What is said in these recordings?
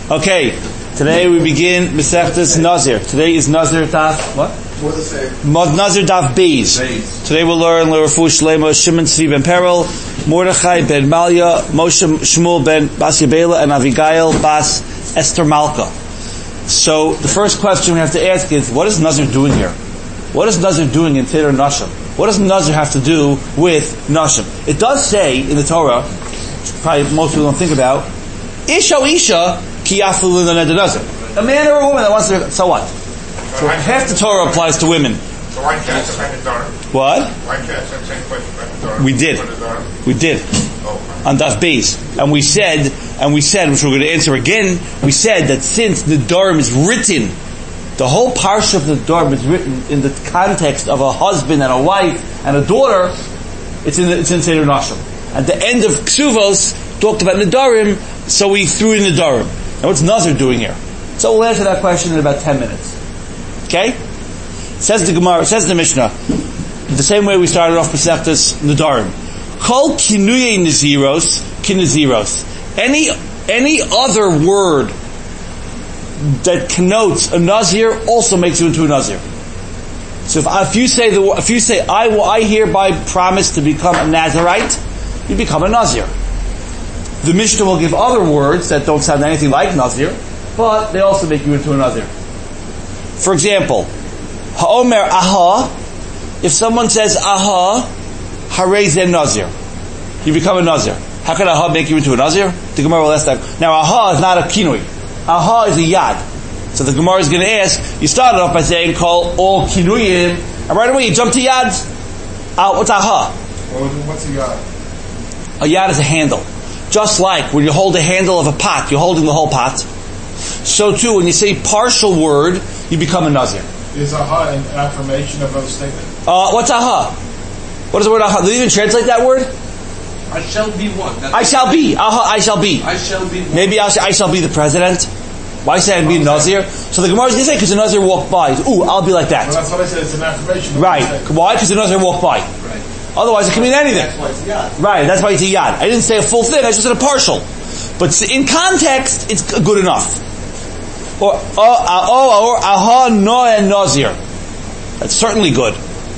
Okay, today we begin Masechtas Nazir. Today is Nazir Daf, what? Nazir Daf Beis. Today we'll learn L'Refu Shlema Shimon Tzvi ben Peril, Mordechai ben Malya, Moshe Shmuel ben Bas Yabela, and Avigail Bas Esther Malka. So the first question we have to ask is, what is Nazir doing here? What is Nazir doing in Seder Nashim? What does Nazir have to do with Nashim? It does say in the Torah, which probably most people don't think about, Isha ki yafu l'neder Nazir. A man or a woman that wants to, so what? So half the Torah applies to women. So why can't the daughter? What? Why can't the same question about the daughter? We did. On Daf Beis. And we said, which we're going to answer again, we said that since the Nedarim is written, the whole parsha of the Nedarim is written in the context of a husband and a wife and a daughter, it's in Seder Nashim. At the end of Ksuvos, talked about Nedarim, so we threw in Nedarim. Now what's Nazir doing here? So we'll answer that question in about 10 minutes. Okay? Says the Gemara, says the Mishnah, the same way we started off Masechtas Nedarim. Kol kinuyei naziros kinaziros. Any other word that connotes a Nazir also makes you into a Nazir. So if you say I hereby promise to become a Nazirite, you become a Nazir. The Mishnah will give other words that don't sound anything like Nazir, but they also make you into a Nazir. For example, ha'omer aha, if someone says aha, harei ze Nazir, you become a Nazir. How can aha make you into a Nazir? The Gemara will ask that. Now aha is not a kinui. Aha is a yad. So the Gemara is going to ask, you started off by saying call all kinuyim, and right away you jump to yads. What's aha? What's a yad? A yad is a handle. Just like when you hold the handle of a pot, you're holding the whole pot. So too, when you say partial word, you become a Nazir. Is aha an affirmation of a statement? What's aha? What is the word aha? Do you even translate that word? I shall be one. I shall be. Aha, I shall be. I shall be one. Maybe I shall be the president. Why say I'd be a Nazir? So the Gemara is going to say, because the Nazir walked by. Ooh, I'll be like that. Well, that's what I said. It's an affirmation. Right. Why? Because the Nazir walked by. Right. Otherwise, it can mean anything. That's why it's a yad. Right. That's why it's a yad. I didn't say a full thing. I just said a partial. But in context, it's good enough. Or aha no and Nazir. That's certainly good.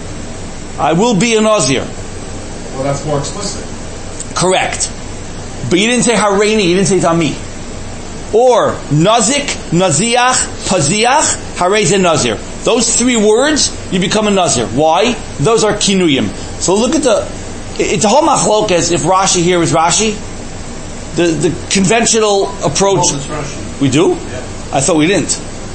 I will be a Nazir. Well, that's more explicit. Correct. But you didn't say hareini, you didn't say tami. Or nazik, naziach, paziach, harei ze Nazir. Those three words, you become a Nazir. Why? Those are kinuyim. So look at it's a whole machlokas if Rashi here is Rashi. The conventional approach. Oh, it's Rashi. We do? Yeah. I thought we didn't.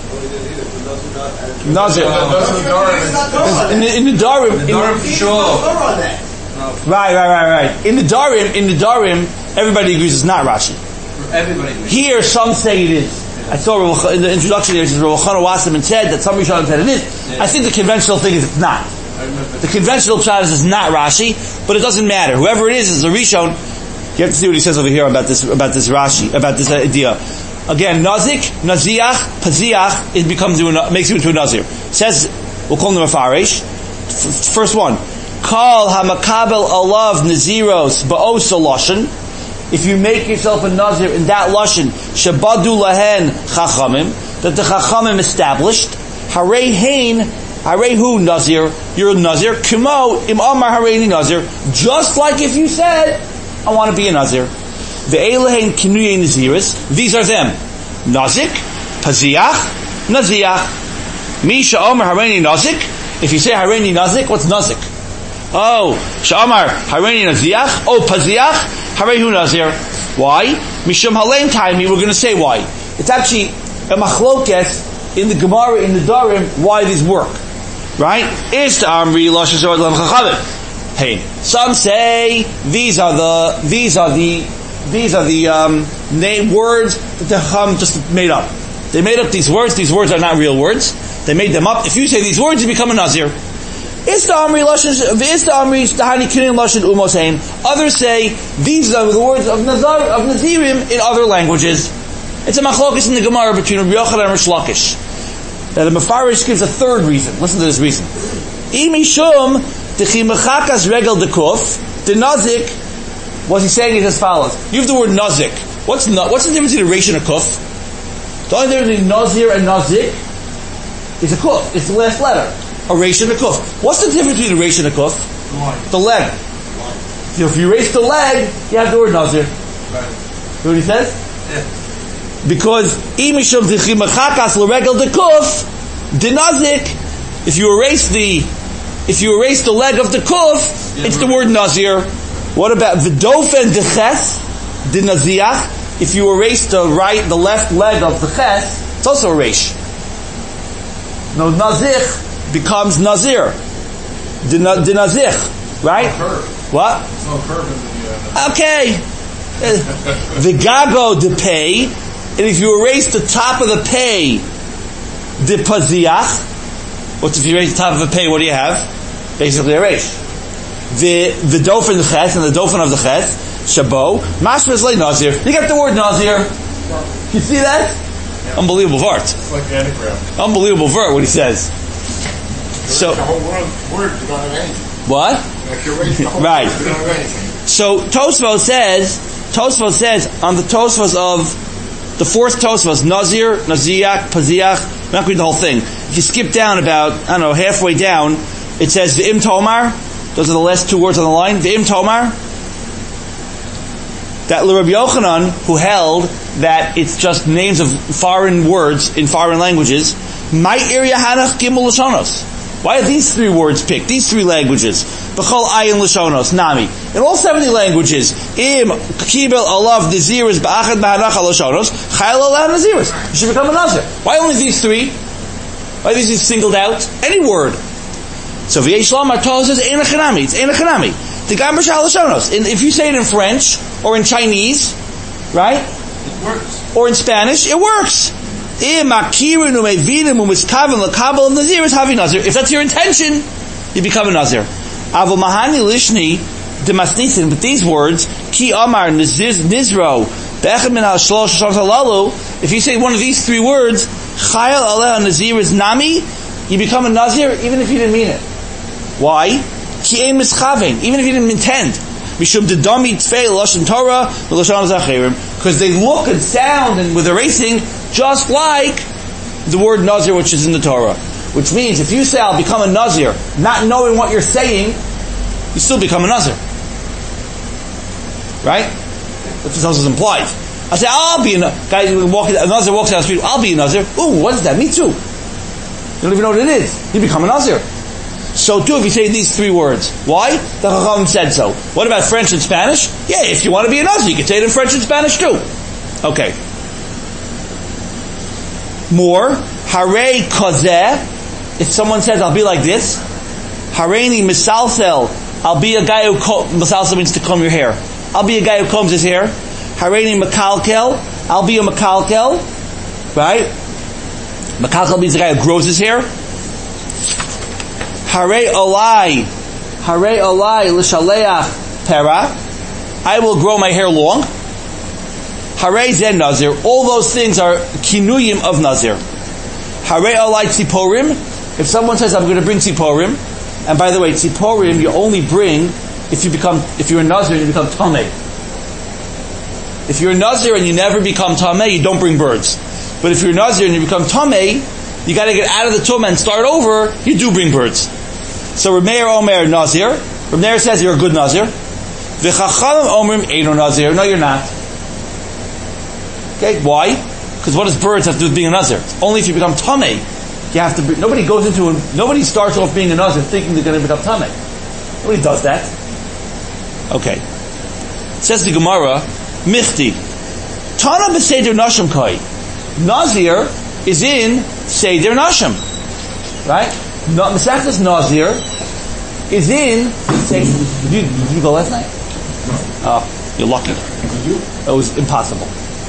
Nazir. In the Nedarim. Sure. Right. In the Nedarim, everybody agrees it's not Rashi. Everybody agrees. Here, some say it is. I saw in the introduction there, Rav Chana Wasserman said that some Rishonim said it is. Yeah. I think the conventional thing is it's not. The conventional shot is not Rashi, but it doesn't matter. Whoever it is a Rishon. You have to see what he says over here about this Rashi, about this idea. Again, nazik, naziach, paziach, it makes you into a Nazir. Says, we'll call them a Farish. First one. Kal hamakabel alav naziros ba'osa lashon. If you make yourself a Nazir in that lashon, shabadu lahen chachamim, that the chachamim established, harei hein, harei hu Nazir, you're a Nazir, kimo im amar hareini Nazir, just like if you said, I want to be a Nazir. Ve'elahen kinuyei naziris, these are them. Nazik, paziach, naziach. Misha amar hareini nazik, if you say hareini nazik, what's nazik? Oh, Sha'amar, Hareini Naziach, oh, Paziach, Harehu Nazir. Why? Mishum Halein Taimi, we're going to say why. It's actually a machlokes in the Gemara, in the Nedarim, why these work. Right? Is to Amri, Lashon Zor Lam Chachavim. Hey, some say, these are the name words that the Chacham just made up. They made up these words are not real words. They made them up. If you say these words, you become a Nazir. Others say these are the words of Nazirim in other languages. It's a machlokes in the Gemara between Rabbi Yochanan and Rish Lakish. Now the Mefarish gives a third reason. Listen to this reason. Imishum dechimechakas regel dekuf the nazik. What he's saying is as follows. You have the word nazik. What's the difference between a resh and a kuf? The only difference between Nazir and Nazik is a kuf. It's the last letter. A resh and a kuf. What's the difference between a resh and a kuf? The leg. If you erase the leg, you have the word Nazir. Right. See what he says? Yeah. Because imishum zichimachakas l'regel de kuf, de nazik. If you erase the leg of the kuf, it's the word Nazir. What about v'dofen de ches, de naziach? If you erase the left leg of the ches, it's also a resh. No, nazich becomes Nazir. De nazich, right? No curve. What? There's no curve in the... Okay. V'gago de pei, and if you erase the top of the pei, de paziach. What if you erase the top of the pei? What do you have? Basically a resh. The dofen the ches and the dofen of the ches, shabo, mashma is like Nazir. You get the word Nazir. You see that? Yeah. Unbelievable vart. It's like the anagram. Unbelievable vart. What he says. So the whole word you don't have anything. what? If you erase the whole Right. word, you don't have anything. So Tosfos says on the Tosfos of the fourth Tosfos, Nazir, Naziach, Paziach. I'm not reading the whole thing. If you skip down about, I don't know, halfway down, it says V'im Tomar. Those are the last two words on the line. V'im Tomar. That Rabbi Yochanan, who held that it's just names of foreign words in foreign languages, Ma'ir Yahanach Gimel Lashonos. Why are these three words picked? These three languages. B'chol ayin Lashonos, Nami. In all 70 languages, Im Kibel Alav Naziris Ba'achad Ma'anach Lashonos, Chayil Alav Naziris. You should become a Nazir. Why only these three? Why are these singled out? Any word. So V'yesh Lamar Torah says Ein Echanami. It's Ein Echanami. The Gam B'shal Lashonos. If you say it in French, or in Chinese, right? It works. Or in Spanish, it works. If that's your intention, you become a Nazir. But these words, Ki Amar Nizro, if you say one of these three words, Chayil Aleh Nazir is Nami, you become a Nazir even if you didn't mean it. Why? Ki Ein Mischavein, even if you didn't intend. Because they look and sound and with erasing just like the word Nazir which is in the Torah. Which means if you say I'll become a Nazir, not knowing what you're saying, you still become a Nazir. Right? That's what is implied. I say I'll be a Nazir walks down the street, I'll be a Nazir. Ooh, what is that? Me too. You don't even know what it is. You become a Nazir. So too if you say these three words. Why? The Chacham said so. What about French and Spanish? Yeah, if you want to be a Nazir, you can say it in French and Spanish too. Okay. More. Harei kozeh. If someone says, I'll be like this. Hareini misalsel. I'll be a guy who misalsel means to comb your hair. I'll be a guy who combs his hair. Hareini makalkel. I'll be a makalkel. Right? Makalkel means the guy who grows his hair. Harei olai l'shaleach pera. I will grow my hair long. Harei zen Nazir. All those things are kinuyim of Nazir. Harei olai tziporim. If someone says, I'm going to bring tziporim, and by the way, tziporim you only bring if you're a Nazir and you become tamei. If you're a Nazir and you never become tamei, you don't bring birds. But if you're a Nazir and you become tamei, you got to get out of the tumah and start over, you do bring birds. So Rameir Omer Nazir. Rameir says you're a good Nazir. V'chachamim Omrim Eino Nazir. No, you're not. Okay, why? Because what does birds have to do with being a Nazir? It's only if you become tamei, you have to be. Nobody starts off being a Nazir thinking they're going to become tamei. Nobody does that. Okay. It says the Gemara, Michti. Tana b'Seder Nashim Kai. Nazir is in Seder Nashim. Right? Masechtas Nazir is in Did you go last night? No. Oh, you're lucky. It was impossible.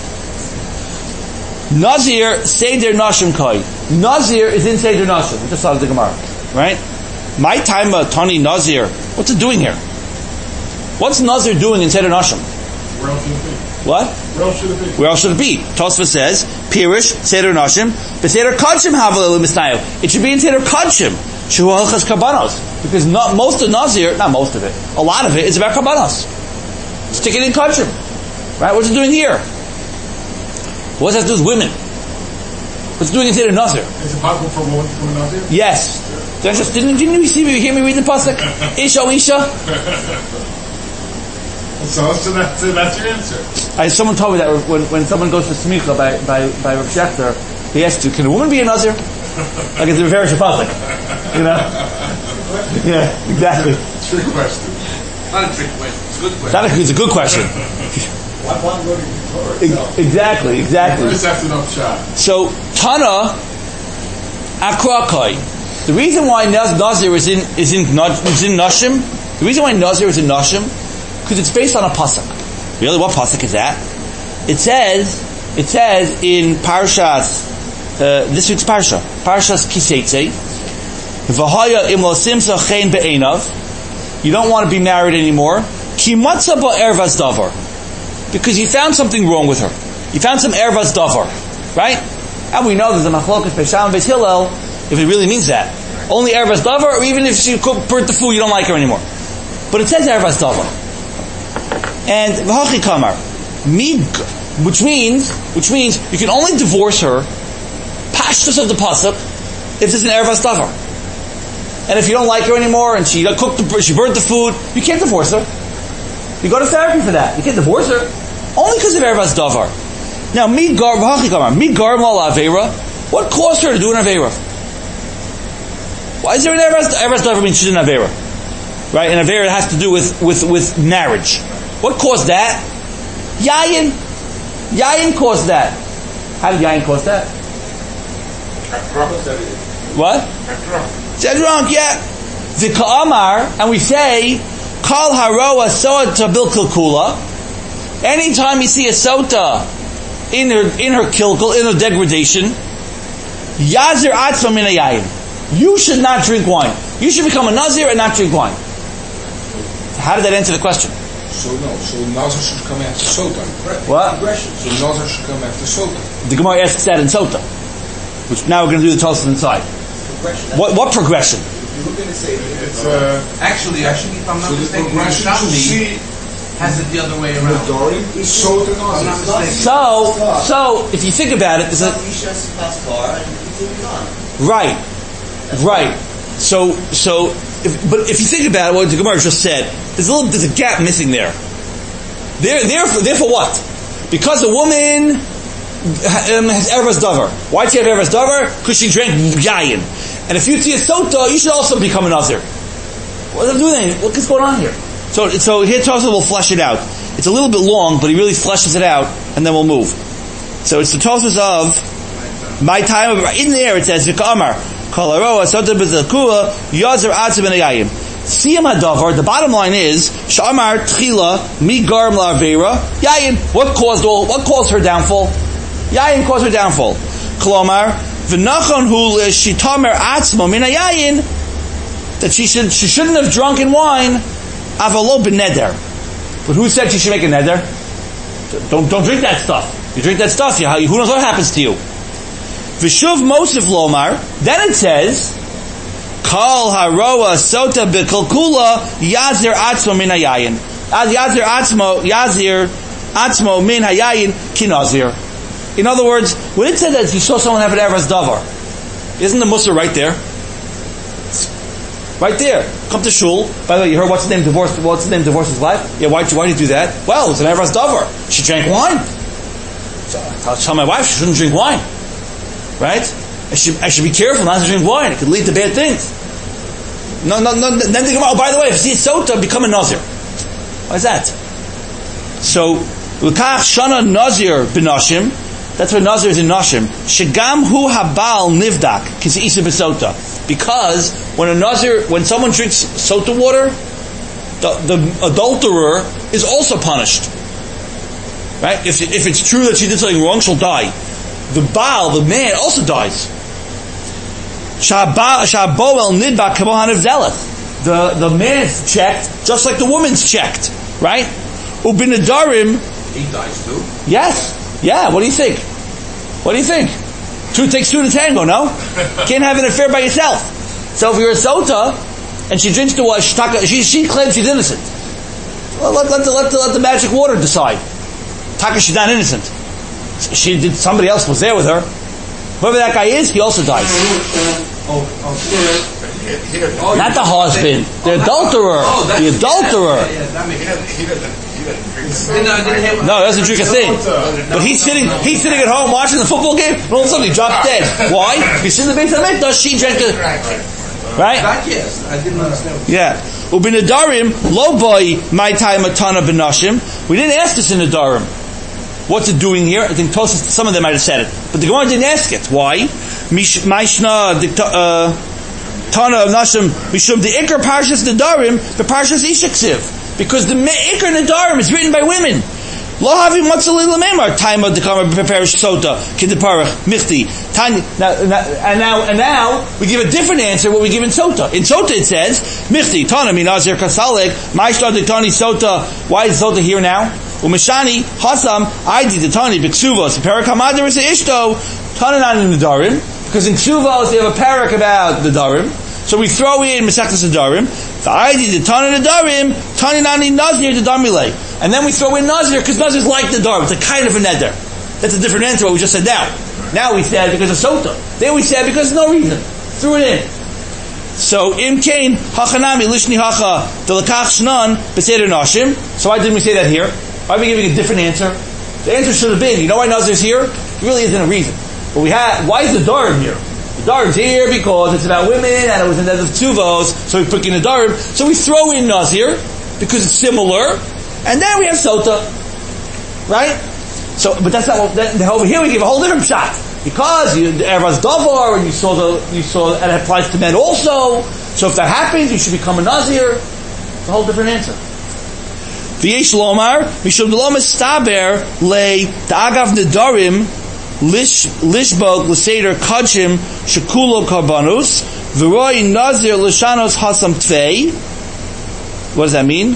Nazir, Seder Nashim Kai. Nazir is in Seder Nashim. We just saw the Gemara. Right? My time Tani Nazir. What's it doing here? What's Nazir doing in Seder Nashim? Where else should it be? What? Where else should it be? Where else should it be? Tosfos says, Pirish, Seder Nashim, but Seder Kodshim Havalelu Misnayo. It should be in Seder Kodshim. Shu Halchas Karbanos. Because most of Nazir, not most of it, a lot of it is about Karbanos. Stick it in Kodshim. Right? What's it doing here? What does that do with women? But it's doing it in a nazir. Is it possible for a woman to become a Nazir? Yes. Didn't you hear me read the pasuk? Isha, Isha. So that's your answer. Someone told me that when someone goes to smicha by Rav Shechter, he asks you, can a woman be a nazir? Like it's a very pasuk, you know? Yeah, exactly. Trick question. Not a trick question. It's a good question. It's a good question. Exactly. Just have to know shot. So Tana Akrakai. The reason why Nazir is in Nashim, the reason why Nazir is in Nashim, because it's based on a pasuk. Really, what pasuk is that? It says in Parshas this week's Parshas Kiseitze, V'haya im lo simsa chen be'einav. You don't want to be married anymore. Ki matza ba ervas davar. Because you found something wrong with her. You found some ervas davar. Right? And we know there's a machlokas Beisham and Beis Hillel, if it really means that. Only ervas davar, or even if she burnt the food, you don't like her anymore. But it says ervas davar. And v'hachi kamar. Which means you can only divorce her, pashtus of the pasuk, if there's an ervas davar. And if you don't like her anymore, and she burnt the food, you can't divorce her. You go to therapy for that. You can't divorce her. Only because of ervas davar. Now, what caused her to do an avera? Why is there an ervas davar means she's an avera? Right? An avera has to do with marriage. What caused that? Yayin. Yayin caused that. How did Yayin cause that? What? Said drunk, yeah. The Ka'amar, and we say, Kal haroa sota bil kilkula. Anytime you see a sota in her kilkul, in her degradation, Yazir atzma min hayayin. You should not drink wine. You should become a Nazir and not drink wine. How did that answer the question? So Nazir should come after Sota. What? So Nazir should come after Sota. The Gemara asks that in Sota, which now we're going to do the Tosfos inside. What progression? You're going to say It's actually, if I'm not mistaken, Shafi has it the other way around. Dory is Sota Nazir. So if you think about it, there's a right. So but if you think about it, what the Gemara just said, there's a gap missing there. Therefore what? Because a woman has ervas davar. Why does she have ervas davar? Because she drank yayin. And if you see a sota, you should also become a nazir. What are they doing? What's going on here? So here Tosfos will flesh it out. It's a little bit long, but he really fleshes it out, and then we'll move. So it's the Tosfos of my time. In there it says V'ka'amar Kalaroa Sota B'Zakua Yazir Atzim Ben Yayin. Siyam Hadavar. The bottom line is Shamar Tchila Mi Garm La'Avera Yayin. What caused her downfall? Yayin caused her downfall. Kolomar V'Nachon Hu Shitamer Atzmo Min Yayin. That she shouldn't have drunken wine. Avalo b'neder. But who said she should make a neder? Don't drink that stuff. You drink that stuff, who knows what happens to you? V'shuv Mosif Lomar. Then it says, Kal haroa sota b'kalkula yazir atzmo min hayayin. Yazir atzmo min hayayin kinazir. In other words, when it said that you saw someone have an ervas davar, isn't the mussar right there? Right there. Come to shul. By the way, you heard what's the name divorced his wife? Yeah, why did you do that? Well, it's an ervas davar. She drank wine. So I'll tell my wife she shouldn't drink wine. Right? I should be careful not to drink wine. It could lead to bad things. No. Then they come out, by the way, if you see a sota, become a nazir. Why is that? So, L'kach shana nazir b'nashim. That's why nazir is in nashim. Shegam hu habal nivdak k'se'isa b'sota. Because when someone drinks sota water, the adulterer is also punished. Right? If it's true that she did something wrong, she'll die. The Baal, the man, also dies. Shaboel nidbak kamohanav zeleth. The man's checked, just like the woman's checked. Right? Ubinadarim. He dies too. Yes. Yeah. What do you think? Two takes two to tango, no? Can't have an affair by yourself. So if you're a sota, and she drinks the water, she claims she's innocent. Well, let the magic water decide. Taka, she's not innocent. Somebody else was there with her. Whoever that guy is, he also dies. Not the husband, the adulterer. The adulterer. No, he doesn't drink a thing. But he's sitting at home watching the football game, and all of a sudden he drops dead. Why? He's in the base of the does she drink a... Right? Yes, I didn't understand. Yeah. Ubinadarim, lo boy, my time atana benashim. We didn't ask this in the Darim. What's it doing here? I think Tosfos, some of them might have said it. But the Gemara didn't ask it. Why? Maishna, Tana of Nashim, Mishum, the Iker Parshas Nadarim, the Parshas Ishaksiv. Because the Iker Nadarim is written by women. Lo havim matzalei lememar taima dekama preparish sota kideparach michti tanya. And now we give a different answer. What we give in sota. In sota it says michti tana minazir kasalek ma'ishtar dektani sota. Why is sota here now? Umeshani hasam aidi detani b'ksuvos parak hamadir is ishto tana not in the darim because in ksuvos they have a parak about the darim. So we throw in Mesechtas Nedarim, the idea the Tana Nedarim, Tani Nani Nazir the Damile. And then we throw in Nazir, because Nazir is like the Darim. It's a kind of a neder. That's a different answer what we just said now. Now we said because of Sota. Then we said because of no reason. Threw it in. So, Im Kain, Hachanami, Lishni Hacha, Delakach Shnan, Beseder Nashim. So why didn't we say that here? Why are we giving a different answer? The answer should have been, you know why Nazir is here? There really isn't a reason. But why is the Darim here? The Darim's here because it's about women and it was in the of Tuvos, so we put in the Darim. So we throw in Nazir because it's similar, and then we have Sota. Right? So, but that's not what, over here we give a whole different shot. Because everyone's Davar, and you saw, and it applies to men also. So if that happens, you should become a Nazir. It's a whole different answer. V'yesh lomar, mishum delom estaber le ta'agav nedarim, lishbog l'seder kachim shekulo karbanus v'roi nazir l'shanos hasam tvei. What does that mean?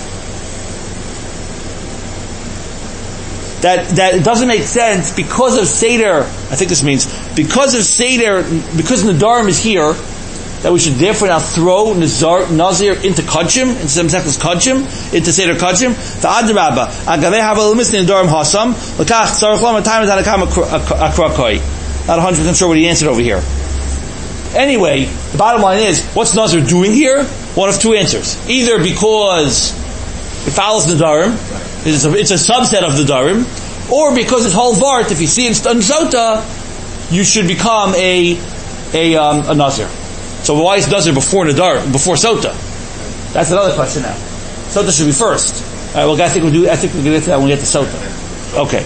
That it doesn't make sense because of seder. I think this means because of seder, because Nadarim is here, that we should therefore now throw Nazir into Kachim, into Semsechtas Kachim, into Seder Kachim. The Adrabba, Agaveh Havalimis Nadarim Hasam, Lakach Tzarech Lama Time is Hadakam Akrakoi. Not 100% sure what he answered over here. Anyway, the bottom line is, what's Nazir doing here? One of two answers. Either because it follows Nadarim, it's a subset of the Darim, or because it's whole Vart, if you see in Sota, you should become a Nazir. So why is Nazir before Nadar, before Sota? That's another question now. Sota should be first. I think we'll get to that when we get to Sota. Okay.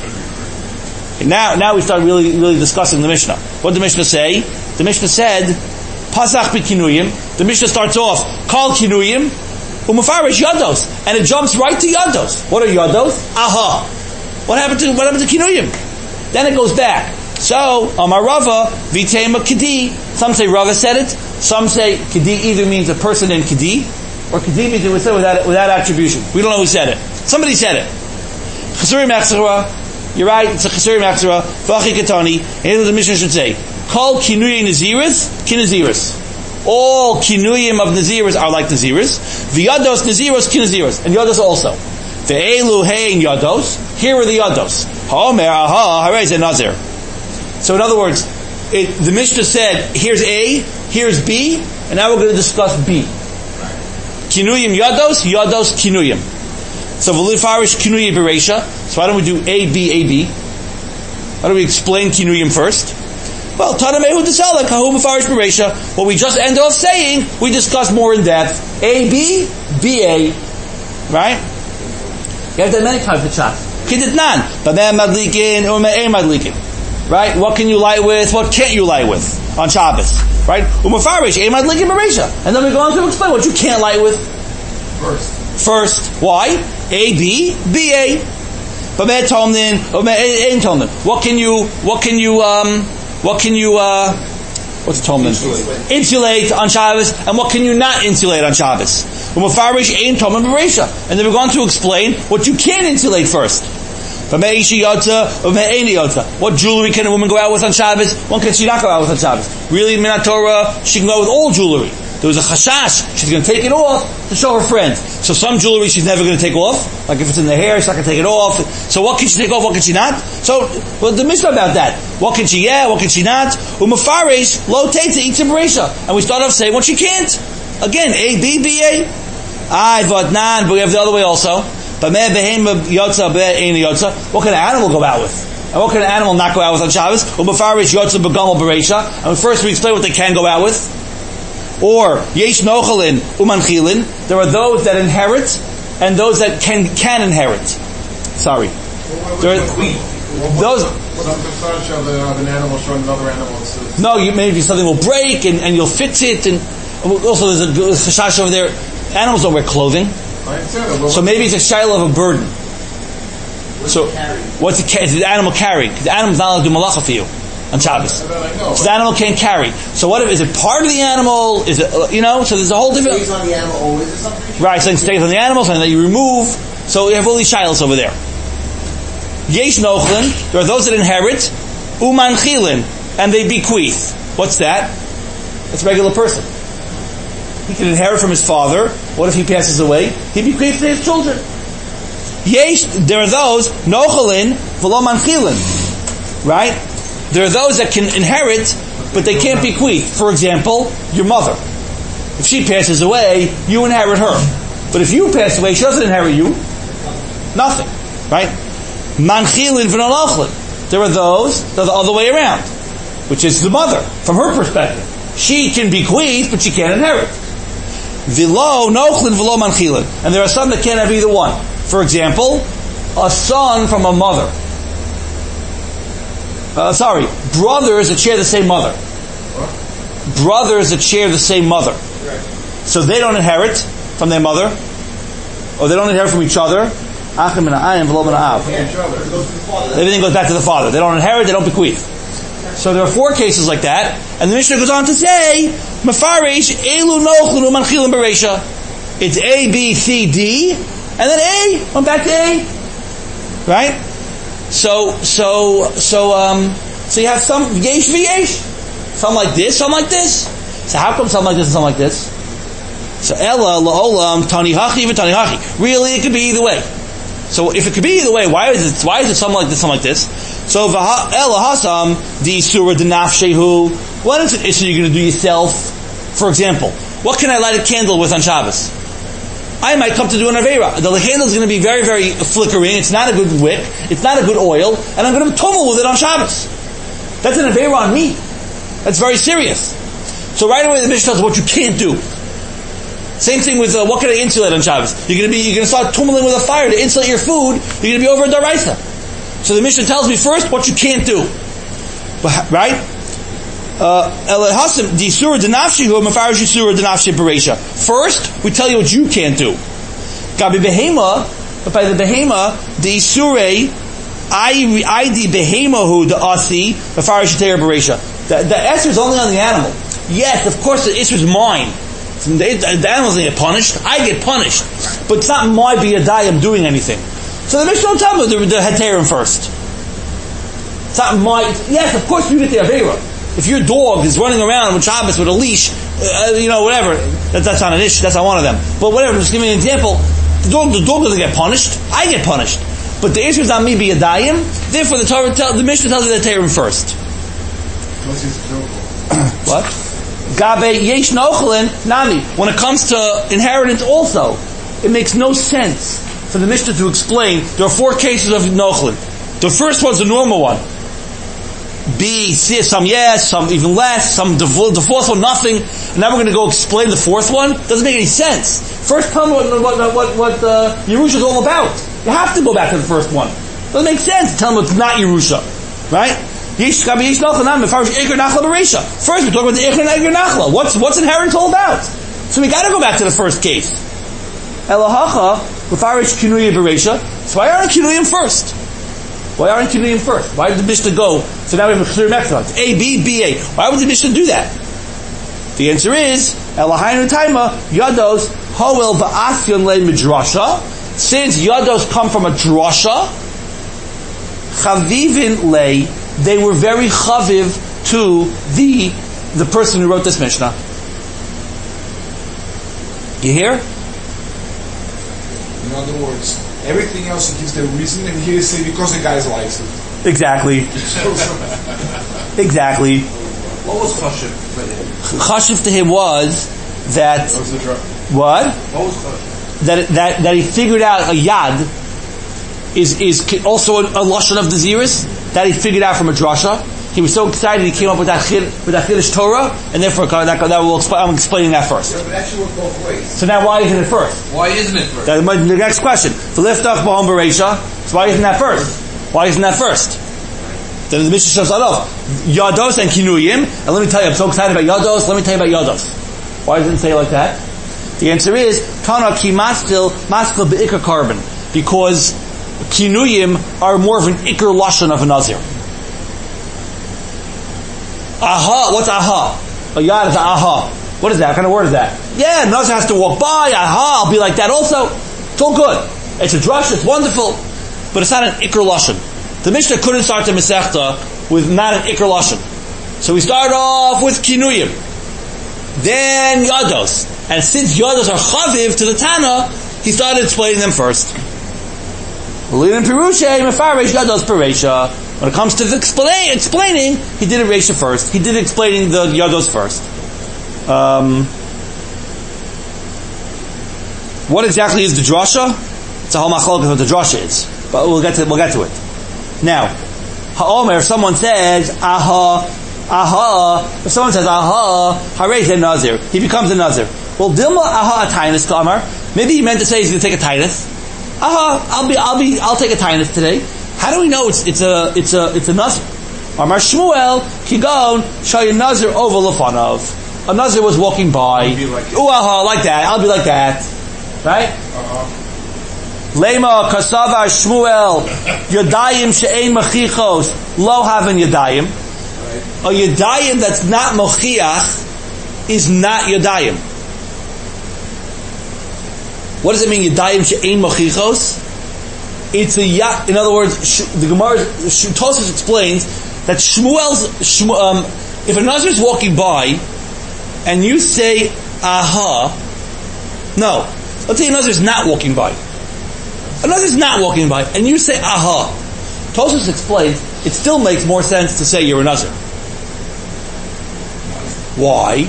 Now we start really discussing the Mishnah. What did the Mishnah say? The Mishnah said, Pasach b'kinuyim. The Mishnah starts off, Kal kinuyim, umafarish yados, and it jumps right to yados. What are yados? Aha. What happened to kinuyim? Then it goes back. So, Amar Rava, Vitema Kedi. Some say Rava said it. Some say Kedi either means a person named Kedi, or Kedi means it was said without attribution. We don't know who said it. Somebody said it. Chasuri Machzera. You're right, it's a Chasuri Machzera. Vachi Katani. And here's what the Mishnah should say. Kol Kinuyim Naziris, Kinaziris. All Kinuyim of Naziris are like Naziris. V'yados Naziros, Kinaziris. And Yados also. Ve'elu Hein Yados. Here are the Yados. Ha'omer, aha, harei ze Nazir. So in other words, the Mishnah said, here's A, here's B, and now we're going to discuss B. Kinuyim yados, yados kinuyim. So v'lifarish kinuyim bereisha. So why don't we do A, B, A, B? Why don't we explain kinuyim first? Well, tanamehu desala kahu mefarish bereisha. What we just ended off saying, we discussed more in depth. A, B, B, A. Right? You have that many times in chat. Kiditnan. B'meh madlikin, or me'e madlikin. Right? What can you light with? What can't you light with on Shabbos? Right? Umafarish, Eimad Likim Bereisha. And then we go on to explain what you can't light with. First. Why? A, B, B, A. B'meh Tomnin, or me'e Tomnin. What can you, what's a Tomnin? Insulate on Shabbos, and what can you not insulate on Shabbos? Umafarish, Ein Tomnin Bereisha. And then we're going to explain what you can insulate first. What jewelry can a woman go out with on Shabbos? What can she not go out with on Shabbos? Really, in Minat Torah, she can go with all jewelry. there was a chashash, she's going to take it off to show her friend. So some jewelry she's never going to take off, like if it's in the hair, she's not going to take it off. So what can she take off, what can she not? So, the Mishnah about that. What can she, what can she not? Umafaresh, lo teitza, itza bereisha. And we start off saying what she can't. Again, A, B, B, A. I, but nan, but we have the other way also. What kind of animal go out with? And what can an animal not go out with on Shabbos? Umafarish yotza begamel bereisha. And first we explain what they can go out with. Or yesh nochalin umanchilin. There are those that inherit and those that can inherit. Sorry. There are those. What I'm concerned of an animal showing another animal. No, maybe something will break and you'll fix it. And also there's a chashash over there. Animals don't wear clothing. So maybe it's a shiloh of a burden. What's the animal carry? The animal's not allowed to do malacha for you on Shabbos. So the animal can't carry. So what if, is it part of the animal? Is it, so there's a whole different... Stays on the animal always or something? Right, something stays on the animal, something that you remove. So you have all these shilohs over there. Yesh nochlin, there are those that inherit, uman chilin, and they bequeath. What's that? It's a regular person. He can inherit from his father. What if he passes away? He bequeaths to his children. Yesh, there are those, nochalin, v'lo manchilin. Right? There are those that can inherit, but they can't bequeath. For example, your mother. If she passes away, you inherit her. But if you pass away, she doesn't inherit you. Nothing. Right? Manchilin v'lo nochalin. There are those that are the other way around, which is the mother, from her perspective. She can bequeath, but she can't inherit. V'lo nochlin v'lo manchilin. And there are some that can't have either one. For example, a son from a mother. Brothers that share the same mother. Brothers that share the same mother. So they don't inherit from their mother, or they don't inherit from each other. Everything goes back to the father. They don't inherit, they don't bequeath. So there are 4 cases like that, and the Mishnah goes on to say, Mefarish elu nochlin umanchilin bereisha. It's A, B, C, D, and then A went back to A, right? So you have some yesh v'yesh, some like this, some like this. So how come some like this and some like this? So ella la'olam tani hachi v'tani hachi. Really, it could be either way. So if it could be either way, why is it some like this, some like this? So ella hasam the surah the nafshehu. What is it issue you're going to do yourself? For example, what can I light a candle with on Shabbos? I might come to do an Aveira. The candle is going to be very, very flickering. It's not a good wick. It's not a good oil. And I'm going to tumble with it on Shabbos. That's an Aveira on me. That's very serious. So right away the Mishnah tells us what you can't do. Same thing with what can I insulate on Shabbos? You're going to start tumbling with a fire to insulate your food. You're going to be over a daraisa. So the Mishnah tells me first what you can't do. Right? First, we tell you what you can't do. Gabi behema, but by the behema, the isure, I the behema who the asi, the farish bereisha. The esser is only on the animal. Yes, of course the isser is mine. The animals get punished. I get punished, but it's not my biyadai. I'm doing anything. So the Mishnah will tell me the heterim first. It's not my. Yes, of course you get the aveira. If your dog is running around with Shabbos with a leash, whatever, that's not an issue, that's not one of them. But whatever, just give me an example. The dog doesn't get punished, I get punished. But the issue is on me be a dayim, therefore the Mishnah tells you the Terim first. What? Gabe yesh nochlin nami. When it comes to inheritance also, it makes no sense for the Mishnah to explain there are 4 cases of nochlin. The first one's the normal one. B, C, some yes, some even less, some the 4th one nothing. And now we're going to go explain the 4th one. Doesn't make any sense. First, tell me what Yerusha is all about. You have to go back to the first one. Doesn't make sense. Tell them it's not Yerusha, right? First, we're talking about the Iker and Nachla. What's inheritance all about? So we got to go back to the first case. Elahacha l'farish kinuya bereisha. So why aren't kinuyim first? Why aren't Kinuyim first? Why did the Mishnah go? So now we have a clear method. It's A, B, B, A. Why would the Mishnah do that? The answer is, Elahainu Taima, Yados, Hoel Ba'asyon Le Midrasha. Since Yados come from a drasha, Chavivin Le, they were very chaviv to the person who wrote this Mishnah. You hear? In other words, everything else he gives the reason, and here he say because the guy likes it. Exactly. Exactly. What was chashiv for him? Chashiv to him was that what? What was chashiv? That he figured out a yad is also a lashon of the ziris that he figured out from a drasha. He was so excited he came up with that chiddush Torah, and therefore I'm explaining that first. Yeah, but actually worked both ways. So now why isn't it first? Why isn't it first? That's the next question. So liftach b'hom b'reisha. So why isn't that first? Why isn't that first? Then the Mishnah shows off yados and kinuyim. And let me tell you, I'm so excited about yados. Let me tell you about yados. Why doesn't it say it like that? The answer is Tana ki mastil be'ikar carbon, because kinuyim are more of an ikar lashon of a nazir. Aha, what's aha? A yad is aha. What is that? What kind of word is that? Yeah, nazir has to walk by. Aha, I'll be like that also. It's all good. It's a drush. It's wonderful, but it's not an ikar lashon. The Mishnah couldn't start the Masechta with not an ikar lashon, so we started off with kinuyim, then yados. And since yados are chaviv to the Tana, he started explaining them first. When it comes to the explaining, he did it reisha first. He did explaining the yados first. What exactly is the drasha? It's a whole machlokes what the drasha is, but we'll get to it. Now, ha'omer, if someone says aha, if someone says aha, harei ze nazir, he becomes a nazir. Well, dilma aha a tainus kamar. Maybe he meant to say he's going to take a tainus. Aha, I'll take a tainus today. How do we know it's a nazir? Amar Shmuel kigon shayin nazir over lefanov. A nazir was walking by. Ooh aha, like that. I'll be like that, right? Lema kasava Shmuel yadayim she'ein machichos lo havin yadayim. A yadayim that's not mochiach is not yadayim. What does it mean, yadayim she'ein mochichos? It's a yad. In other words, the Gemara Tosfos explains that if a nazir is walking by and you say aha, no, let's say a nazir is not walking by. A nazir is not walking by, and you say aha. Tosfos explains it still makes more sense to say you're a nazir. Why?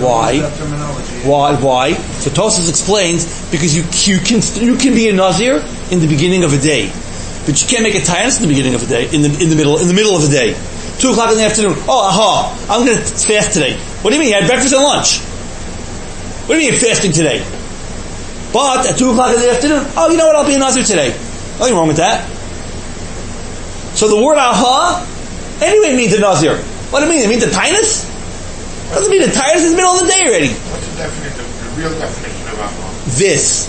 So Tosfos explains because you can be a nazir in the beginning of a day, but you can't make a tainus in the beginning of a day, in the middle of the day. 2:00 in the afternoon. Oh, aha! I'm going to fast today. What do you mean? You had breakfast and lunch. What do you mean you're fasting today? But at 2:00 in the afternoon, oh, you know what? I'll be a nazir today. Nothing wrong with that. So the word aha anyway means a nazir. What do it mean? It means a tainus? What does it mean? The tainus is the middle of the day already. What's the definition? The real definition of aha? This.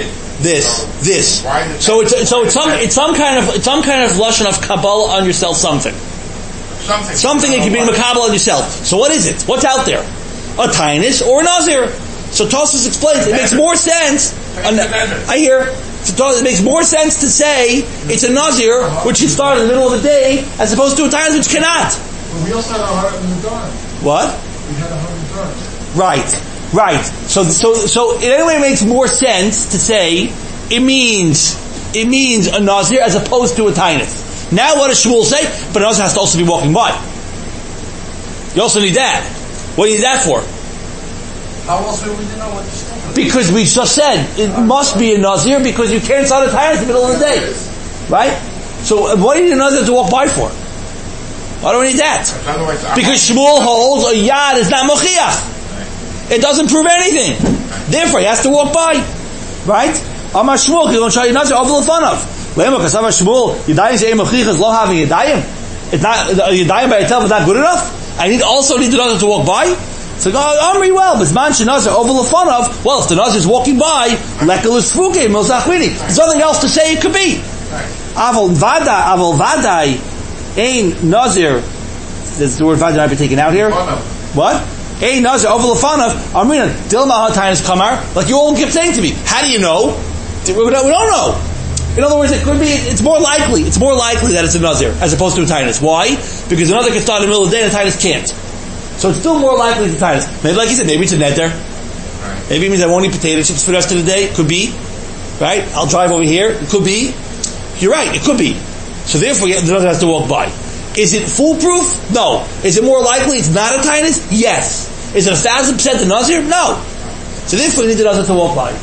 So it's some kind of lashon of kabbalah on yourself. Something that can be makabel on yourself. So what is it? What's out there? A tainus or a nazir? So Tosfos explains it makes more sense. I hear. So it makes more sense to say it's a nazir, which can start in the middle of the day, as opposed to a tainus which cannot. Well, we also had 100 What? We had 100 Right. So it anyway makes more sense to say it means a nazir as opposed to a tainus. Now what does Shmuel say? But a nazir has to also be walking by. You also need that. What do you need that for? How else would we know what it's talking about? Because we just said it must be a nazir because you can't start a tainus in the middle of the day, right? So what do you need a nazir to walk by for? Why do we need that? Because Shmuel holds a yad is not mochiach. It doesn't prove anything. Therefore, he has to walk by. Right? Amar Shmuel, you don't show you nazir over lefanav. Lema kasava Shmuel, yadayim she'ein mochiach is lo having yadayim. It's not, yadayim by itself is not good enough. I also need the nazir to walk by. So Amri, well, bisman shenazir over lefanav. Well, if the nazir is walking by, lekel usfuke milzachmini. There's nothing else to say it could be. Avol vadai. Ein nazir. Does the word vaday be taken out here? What? Ein nazir over lefanav. Amrina dilma hatainus kamar. Like you all kept saying to me. How do you know? We don't know. In other words, it could be. It's more likely that it's a nazir as opposed to a tainus. Why? Because a nazir can start in the middle of the day and a tainus can't. So it's still more likely it's a tainus. Maybe, like you said, maybe it's a neder. Right. Maybe it means I won't eat potato chips for the rest of the day. Could be. Right? I'll drive over here. It could be. You're right. It could be. So therefore, the Nazir has to walk by. Is it foolproof? No. Is it more likely it's not a tinus? Yes. Is it 1,000% the Nazir? No. So therefore, you need the Nazir to walk by.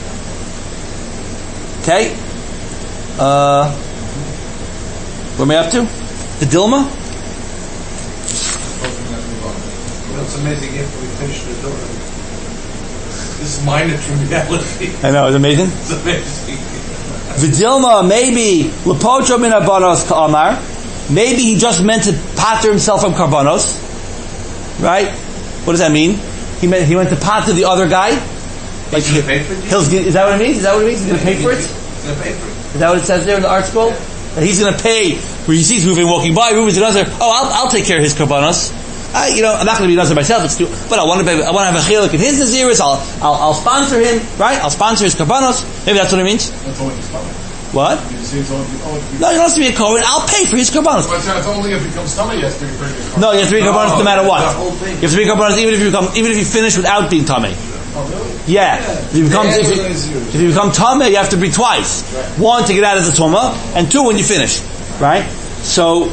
Okay? Where am I up to? The Dilma? It's amazing if we finish the door. This is minor triviality. I know, it's amazing. It's amazing. Vidilma, maybe Lepocho min Karbanos Ka'amar. Maybe he just meant to pater himself from Karbanos. Right? What does that mean? He went to pater the other guy. Like he's going to pay for it? Is that what it means? Is that what it means? He's going to pay for it? He's going to pay for it. Is that what it says there in the art scroll? That he's going to pay. Where he sees Reuven walking by, Reuven's another. I'll take care of his Karbanos. I'm not going to be Nazir myself. But I want to have a chiluk in his Naziris. I'll sponsor him, right? I'll sponsor his Karbanos. Maybe that's what it means. That's only his Kohen. What? You say it's only No, he wants to be a Kohen. I'll pay for his Karbanos. But it's only if he becomes tummy, he has to be pretty good. No, you have to be Karbanos no matter what. The whole thing. You have to be Karbanos even if you finish without being Tameh. Oh, really? Yeah. If you become Tameh, you have to be twice. Right. One, to get out of the Tumah, and two, when you finish. Right? So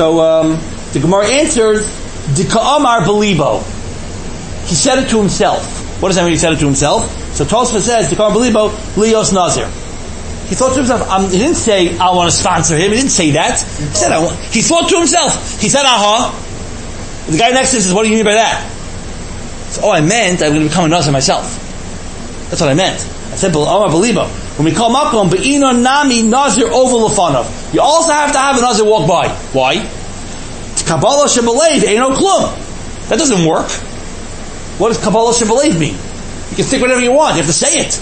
the Gemara answers, the Ka'amar Belibo. He said it to himself. What does that mean he said it to himself? So Tosfos says, the Ka'amar Belibo, Lios Nazir. He thought to himself, he didn't say, I want to sponsor him. He didn't say that. He thought to himself. He said, aha. The guy next to him says, what do you mean by that? So, I meant I'm going to become a Nazir myself. That's what I meant. I said, Ka'amar Belibo. When we call Makom, Be'ino Nami Nazir over Lefanov. You also have to have a Nazir walk by. Why? Kabbalah Shebelev ain't no klum. That doesn't work. What does Kabbalah Shebelev mean? You can think whatever you want. You have to say it.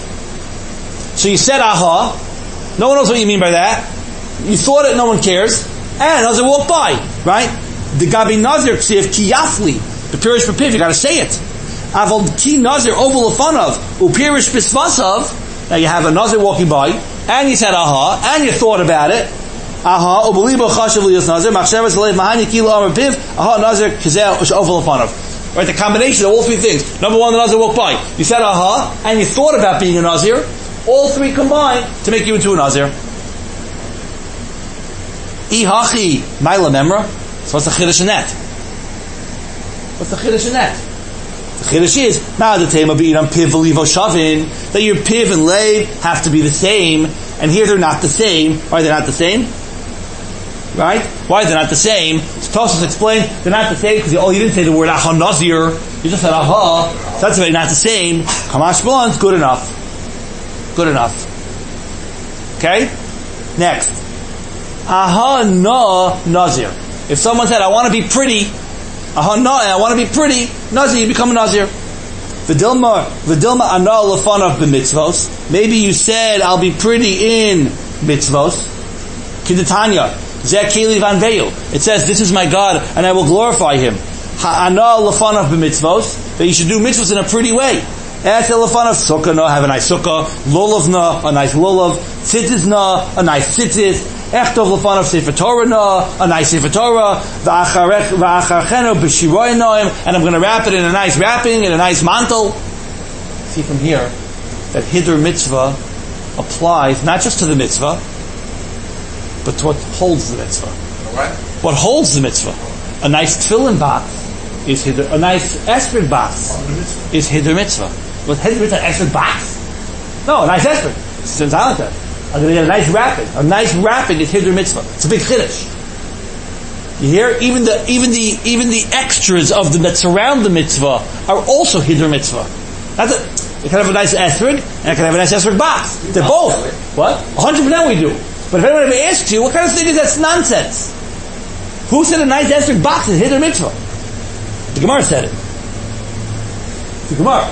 So you said aha. No one knows what you mean by that. You thought it. No one cares. And Nazir walk by. Right? The Gabi Nazir Ksiv Ki Yafli. The Pirish Papiv. You got to say it. Aval Ki Nazir over Lefanov. Upirish Bisvasav. Now you have a Nazir walking by, and you said aha, and you thought about it. Aha, ubelibo chashav liyos Nazir, machshavas leiv mahani kilo amar piv, aha Nazir kizeh oval lefanov. Right, the combination of all three things. Number one, the Nazir walked by. You said aha, and you thought about being a Nazir. All three combined to make you into a Nazir. Ihachi maila memra. So what's the chiddush in that? What's the chiddush in that? The chiddush is that your piv and leiv have to be the same, and here they're not the same. Why are they not the same? Right? Why are they not the same? So Tosfos explained they're not the same because you didn't say the word aha nazir. You just said aha. So that's why not the same. Kamash Blon's good enough. Good enough. Okay? Next. Aha na nazir. If someone said I want to be pretty. I want to be pretty. Nazir, you become a Nazir. V'dilma ana lefanav b'mitzvos. Maybe you said, I'll be pretty in mitzvos. Kidetanya. Zeh keli van veil. It says, this is my God, and I will glorify Him. Ha'ana lefanav b'mitzvos. That you should do mitzvos in a pretty way. Ete lefanav sukkah na, have a nice sukkah. Lulav na, a nice lulav. Tzitzis na, a nice tzitzis. Echtov lefanav sefer Torah na, a nice sefer Torah, v'acharchenu b'shiroi noim, and I'm going to wrap it in a nice wrapping, in a nice mantle. See from here that Hidur mitzvah applies not just to the mitzvah, but to what holds the mitzvah. What? What holds the mitzvah? A nice tefillin box is Hidur. A nice esrog box is Hidur mitzvah. Was Hidur mitzvah an esrog box? No, a nice esrog. Since I like that. I'm going to get a nice wrapping. A nice wrapping is Hidur mitzvah. It's a big chiddush. You hear? Even the extras of them that surround the mitzvah are also Hidur mitzvah. That's it. You can have a nice esrog, and I can have a nice esrog box. They're both. What? 100% we do. But if anyone ever asks you, what kind of thing is that's nonsense? Who said a nice esrog box is Hidur mitzvah? The Gemara said it. The Gemara.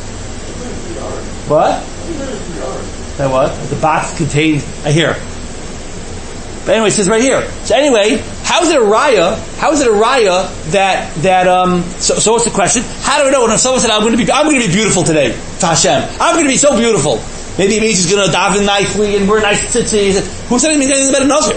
What? That what? The box contained I hear. But anyway, it says right here. So anyway, how is it a raya? How is it a raya that so what's the question? How do I know when someone said I'm going to be beautiful today to Hashem? I'm going to be so beautiful. Maybe it means he's going to daven nicely and wear nice tzitzis. Who said it means anything about a nazir?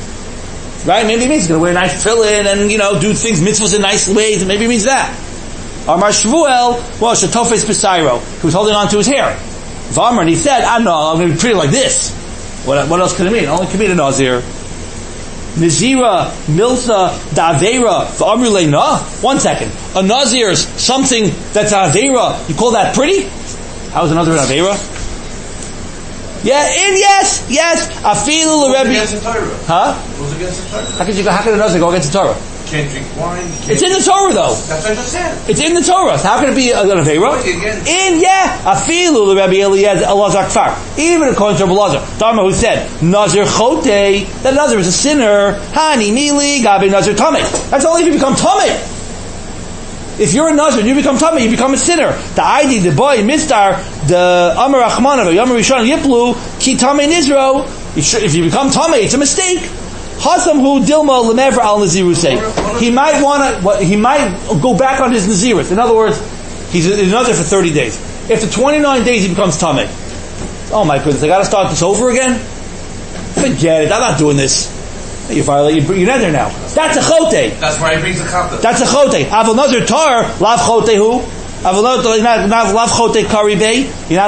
Right? Maybe it means he's going to wear nice tefillin and do things mitzvahs in nice ways. And maybe it means that. Amar Shmuel, well, Shetofes Besairo. He was holding on to his hair. V'amar, and he said, I'm going to be pretty like this. What else could it mean? Only could mean a Nazir. Nizira, Milsa, Da'avera, V'amru Le'na. 1 second. A Nazir is something that's Avera. You call that pretty? How is a Nazir an Avera? Yeah, and yes. Afilu l'Rebbe. Against the Torah. Huh? Goes against the Torah. How can a Nazir go against the Torah? Can't drink wine. It's in the Torah though. That's what I just said. It's in the Torah. So how can it be an Avera? Afilu l'Rebbe Eliezer Elazar Kfar. Even according to Rabbi Elazar, Dharma who said, Nazir chote, that Nazir is a sinner. Hani mili gabe Nazir tameh. That's only if you become tameh. If you're a Nazir and you become tameh, you become a sinner. The ID, the boy, Mistar, the Amar Achmanav, Yom Rishon Yiplu, Ki tameh Nizro. If you become tameh, it's a mistake. Hasam hu dilma lenever al nazirusay. He might go back on his nazirus. In other words, he's a nazir for 30 days. After 29 days, he becomes tameh. Oh my goodness, I got to start this over again. Forget it. I'm not doing this. You violate. You're not there now. That's a chote. That's why he brings the chata. That's a chote. Aval nazir tar lav chote hu. Aval nazir lav chote karibay.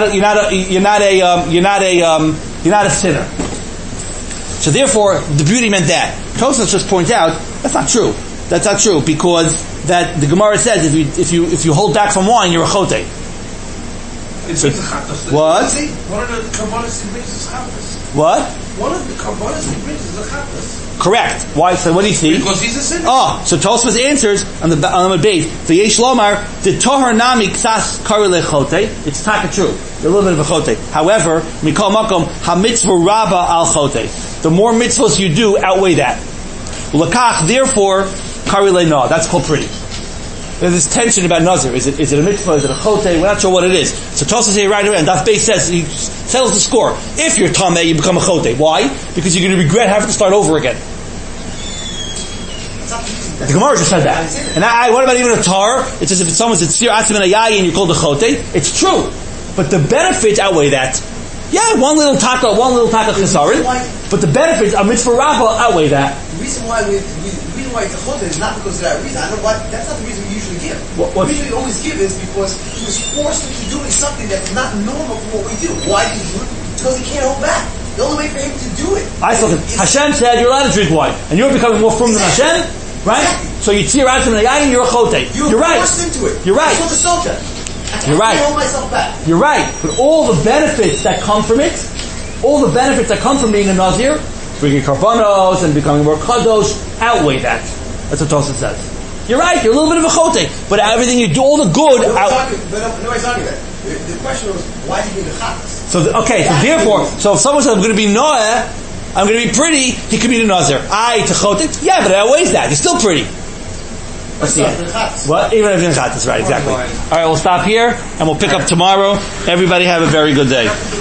You're not a sinner. So therefore, the beauty meant that. Tosfos just points out that's not true. That's not true because that the Gemara says if you hold back from wine, you're a chote. It brings the chatas. What? One of the kabbalas he brings is chatas. What? One of the kabbalas he brings is the chatas. Correct. Why? So what do you see? Because he's a sinner. So Tosfos answers on the base. The Yesh Lomar, the Tohar Nami Ksas Karile Chote. It's taka true. A little bit of a chote. However, Mikol Makom HaMitzvah Rabba Al Chote. The more mitzvahs you do outweigh that. Lakach, therefore, Karile Na. That's called pretty. There's this tension about Nazir. Is it a mitzvah? Is it a chote? We're not sure what it is. So Tosfos here right away, and Daf Beis says, he settles the score. If you're tameh, you become a chote. Why? Because you're going to regret having to start over again. The Gemara just said that. And what about even a tar? It's as if someone's tzir atzim and a yayi and you're called a chote. It's true. But the benefits outweigh that. Yeah, one little taka chesaron. But the benefits of mitzvah rabbah outweigh that. The reason why it's a chote is not because of that reason. I don't know why. That's not the reason we usually give. The reason we always give is because he was forced into doing something that's not normal for what we do. Why did he do it? Because he can't hold back. The only way for him to do it. Hashem said you're allowed to drink wine, and you're becoming more firm than Hashem, right? Exactly. So you tzir atzim and a yayin, you're a chote. You're right. Forced into it. You're right. That's what the You're right. I can't hold myself back. You're right. But all the benefits that come from it, all the benefits that come from being a Nazir, bringing karbanos and becoming more kadosh, outweigh that. That's what Tosfos says. You're right. You're a little bit of a chote, but everything you do, all the good. Nobody's arguing that. The question was, why did he do the chatas? So therefore, if someone says I'm going to be noah, I'm going to be pretty, he could be the Nazir. To chote, yeah, but it outweighs that. He's still pretty. Let's see. What? Even if you're in chatas, right? Exactly. All right, we'll stop here and we'll pick up tomorrow. Everybody have a very good day.